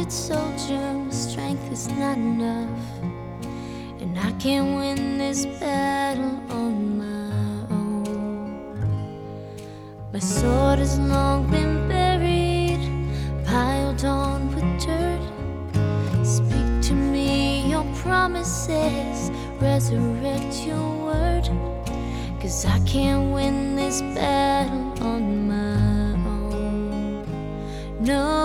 wounded soldier, strength is not enough, and I can't win this battle on my own. My sword has long been buried, piled on with dirt. Speak to me your promises, resurrect your word, 'cause I can't win this battle on my own. No.